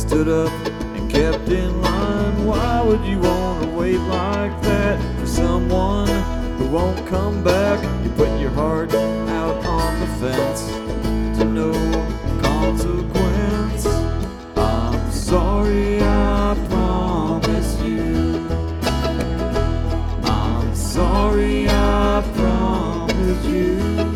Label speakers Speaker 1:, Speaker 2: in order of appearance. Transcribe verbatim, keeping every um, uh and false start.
Speaker 1: stood up and kept in line. Why would you want to wait like that for someone who won't come back? You put your heart out on the fence to no consequence. I'm sorry, I promise you. I'm sorry, I promise you.